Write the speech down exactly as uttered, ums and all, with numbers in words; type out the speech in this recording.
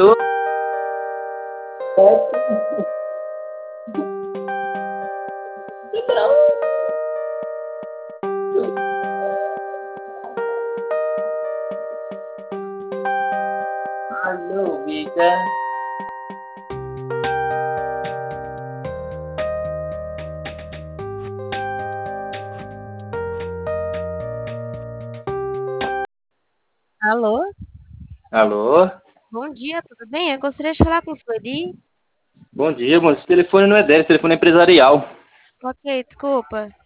Alô? Alô, vida. Alô? Alô? Bom dia, tudo bem? Eu gostaria de falar com o Sueli. Bom dia, mano. Esse telefone não é dela, esse telefone é empresarial. Ok, desculpa.